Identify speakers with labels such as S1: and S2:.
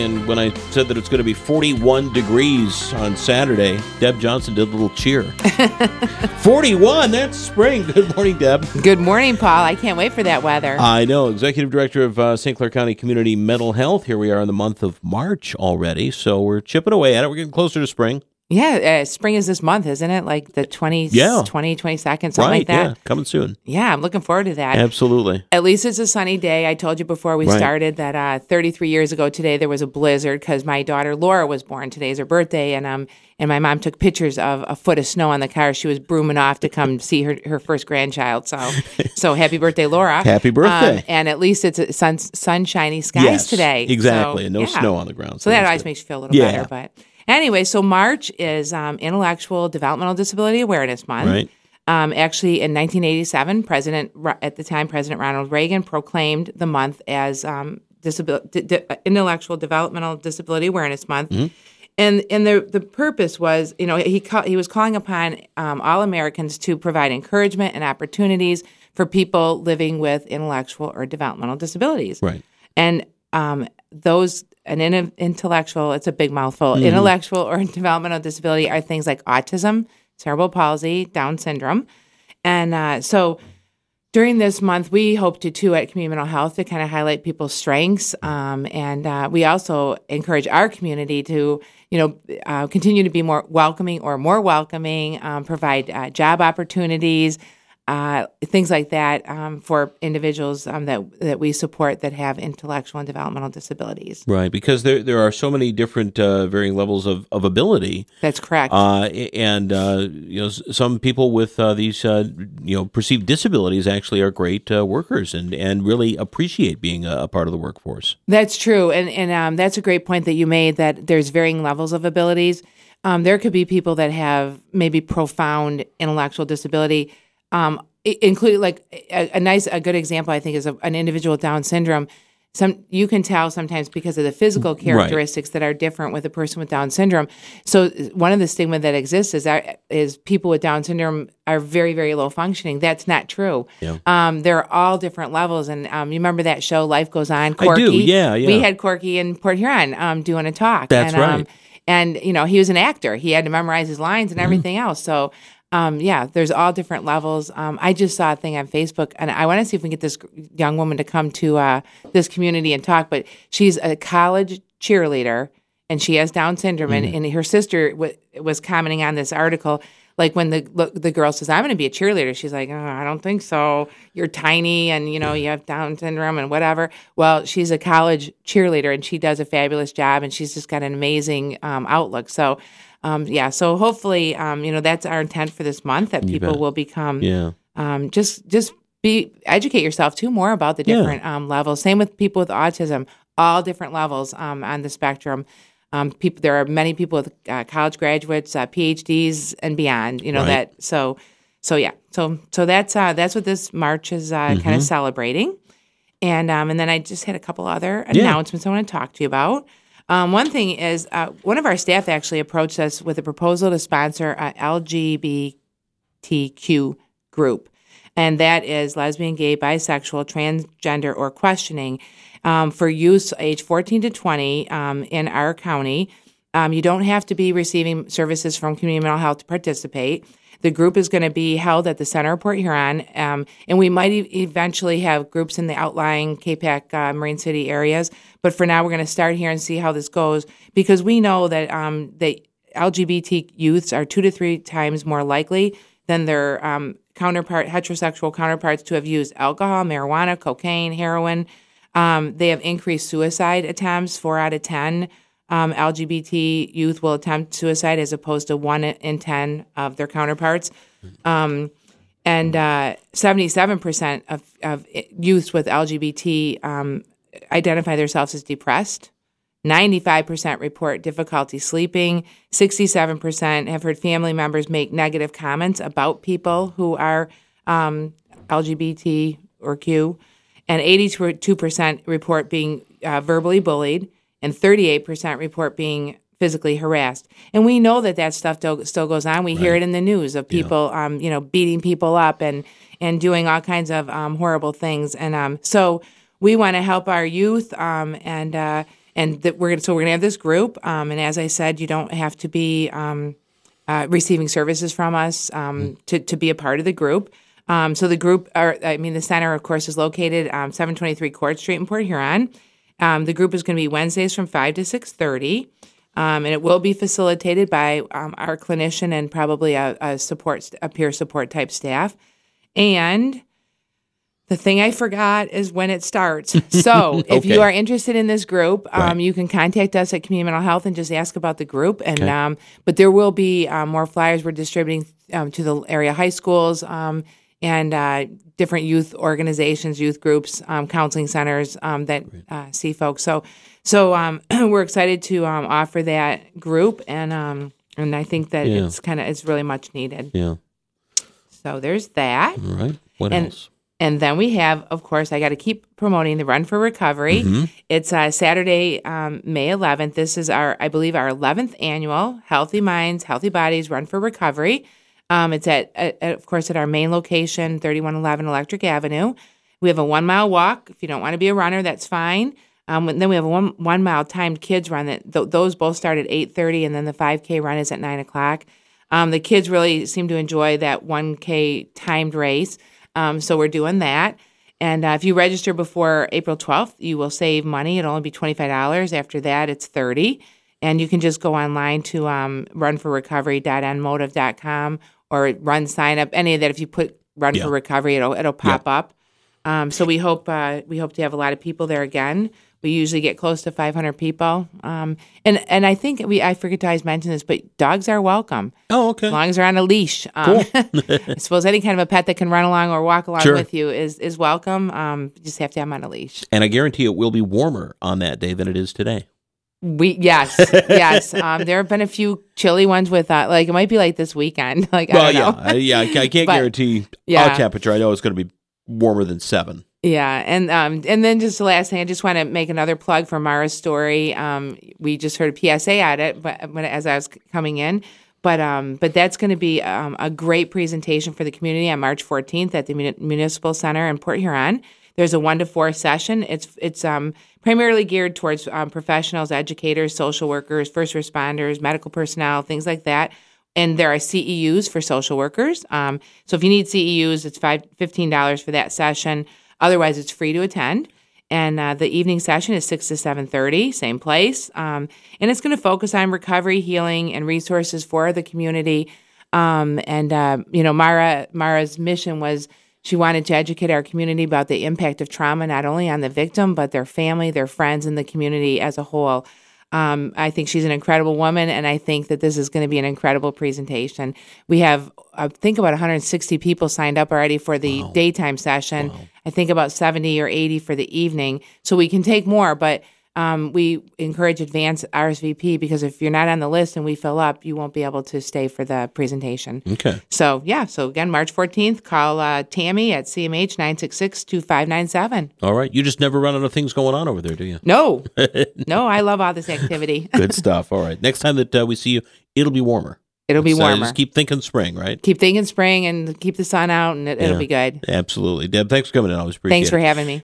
S1: And when I said that it's going to be 41 degrees on Saturday, Deb Johnson did a little cheer. 41, that's spring. Good morning, Deb.
S2: Good morning, Paul. I can't wait for that weather.
S1: I know. Executive Director of St. Clair County Community Mental Health. Here we are in the month of March already, so we're chipping away at it. We're getting closer to spring.
S2: Yeah, spring is this month, isn't it? Like the 22nd, something like that?
S1: Yeah, coming soon.
S2: Yeah, I'm looking forward to that.
S1: Absolutely.
S2: At least it's a sunny day. I told you before we started that 33 years ago today there was a blizzard because my daughter Laura was born. Today's her birthday, and my mom took pictures of a foot of snow on the car. She was brooming off to come see her first grandchild. So happy birthday, Laura.
S1: Happy birthday.
S2: And at least it's sunshiny skies today.
S1: Exactly,
S2: so,
S1: and no snow on the ground.
S2: So that always makes you feel a little better, but... Anyway, so March is Intellectual Developmental Disability Awareness Month.
S1: Right.
S2: Actually, in 1987, President Ronald Reagan proclaimed the month as Intellectual Developmental Disability Awareness Month. Mm-hmm. And the purpose was, he was calling upon all Americans to provide encouragement and opportunities for people living with intellectual or developmental disabilities.
S1: Right.
S2: And intellectual, it's a big mouthful, intellectual or developmental disability are things like autism, cerebral palsy, Down syndrome. And so during this month, we hope to, too, at Community Mental Health to kind of highlight people's strengths. And we also encourage our community to, continue to be more welcoming, provide job opportunities, things like that for individuals that we support that have intellectual and developmental disabilities.
S1: Right, because there are so many different varying levels of ability.
S2: That's correct.
S1: And some people with these perceived disabilities actually are great workers and really appreciate being a part of the workforce. That's
S2: true, and that's a great point that you made, that there's varying levels of abilities. There could be people that have maybe profound intellectual disability. Including like a good example, I think, is an individual with Down syndrome. You can tell sometimes because of the physical characteristics that are different with a person with Down syndrome. So one of the stigma that exists is people with Down syndrome are very, very low functioning. That's not true. Yeah. They're all different levels. And you remember that show, Life Goes On? Corky?
S1: I do, yeah.
S2: We had Corky in Port Huron doing a talk.
S1: That's right.
S2: And, he was an actor. He had to memorize his lines and everything else. So... there's all different levels. I just saw a thing on Facebook, and I want to see if we can get this young woman to come to this community and talk. But she's a college cheerleader, and she has Down syndrome. And her sister was commenting on this article, like when the girl says, "I'm going to be a cheerleader," she's like, "Oh, I don't think so. You're tiny, and you have Down syndrome and whatever." Well, she's a college cheerleader, and she does a fabulous job, and she's just got an amazing outlook. So. So hopefully, that's our intent for this month, that people will become, just educate yourself too more about the different levels. Same with people with autism, all different levels on the spectrum. There are many people with college graduates, PhDs, and beyond. That. So that's what this March is kind of celebrating, and then I just had a couple other announcements I want to talk to you about. One thing is, one of our staff actually approached us with a proposal to sponsor a LGBTQ group, and that is lesbian, gay, bisexual, transgender, or questioning, for youth age 14 to 20 in our county. You don't have to be receiving services from Community Mental Health to participate. The group is going to be held at the Center of Port Huron, and we might eventually have groups in the outlying Capac, Marine City areas. But for now, we're going to start here and see how this goes, because we know that the LGBT youths are 2 to 3 times more likely than their heterosexual counterparts to have used alcohol, marijuana, cocaine, heroin. They have increased suicide attempts. 4 out of 10 LGBT youth will attempt suicide, as opposed to 1 in 10 of their counterparts. And 77% of youths with LGBT identify themselves as depressed. 95% report difficulty sleeping. 67% have heard family members make negative comments about people who are LGBT or Q. And 82% report being verbally bullied. And 38% report being physically harassed. And we know that stuff still goes on. We hear it in the news of people, beating people up and doing all kinds of horrible things. And so we want to help our youth and And that we're going to have this group. And as I said, you don't have to be receiving services from us to be a part of the group. So the center, of course, is located 723 Court Street in Port Huron. The group is going to be Wednesdays from 5 to 6:30. And it will be facilitated by our clinician and probably a peer support type staff. And the thing I forgot is when it starts. So if you are interested in this group, you can contact us at Community Mental Health and just ask about the group. And but there will be more flyers we're distributing to the area high schools and different youth organizations, youth groups, counseling centers that see folks. So we're excited to offer that group, and I think that it's really much needed.
S1: Yeah.
S2: So there's that.
S1: All right. What else?
S2: And then we have, of course, I got to keep promoting the Run for Recovery. Mm-hmm. It's Saturday, May 11th. This is I believe, our 11th annual Healthy Minds, Healthy Bodies Run for Recovery. It's of course, at our main location, 3111 Electric Avenue. We have a 1 mile walk. If you don't want to be a runner, that's fine. Then we have a 1 mile timed kids run. Those both start at 8:30, and then the 5K run is at 9 o'clock. The kids really seem to enjoy that 1K timed race. So we're doing that. And if you register before April 12th, you will save money. It'll only be $25. After that, it's $30. And you can just go online to runforrecovery.nmotive.com or run sign up. Any of that, if you put Run for Recovery, it'll pop up. So we hope to have a lot of people there again. We usually get close to 500 people. And I think I forget to always mention this, but dogs are welcome.
S1: Oh, okay.
S2: As long as they're on a leash.
S1: Cool.
S2: I suppose any kind of a pet that can run along or walk along with you is welcome. You just have to have them on a leash.
S1: And I guarantee it will be warmer on that day than it is today.
S2: Yes. There have been a few chilly ones with it might be like this weekend. I don't know.
S1: I can't guarantee our temperature. I know it's going to be warmer than 7.
S2: Yeah, and then just the last thing, I just want to make another plug for Mara's story. We just heard a PSA at it, but as I was coming in, but that's going to be a great presentation for the community on March 14th at the Municipal Center in Port Huron. There's a 1 to 4 session. It's primarily geared towards professionals, educators, social workers, first responders, medical personnel, things like that. And there are CEUs for social workers. So if you need CEUs, it's $15 for that session. Otherwise, it's free to attend. And the evening session is 6 to 7:30, same place. And it's going to focus on recovery, healing, and resources for the community. Mara's mission was she wanted to educate our community about the impact of trauma, not only on the victim, but their family, their friends, and the community as a whole. I think she's an incredible woman, and I think that this is going to be an incredible presentation. We have, I think, about 160 people signed up already for the daytime session. Wow. I think about 70 or 80 for the evening. So we can take more, but we encourage advance RSVP because if you're not on the list and we fill up, you won't be able to stay for the presentation.
S1: Okay.
S2: So again, March 14th, call Tammy at CMH 966-2597.
S1: All right. You just never run out of things going on over there, do you?
S2: No. No, I love all this activity.
S1: Good stuff. All right. Next time that we see you, it'll be warmer.
S2: It'll be warmer.
S1: Just keep thinking spring, right?
S2: Keep thinking spring and keep the sun out, and it'll be good.
S1: Absolutely. Deb, thanks for coming in. I always appreciate it.
S2: Thanks for having me.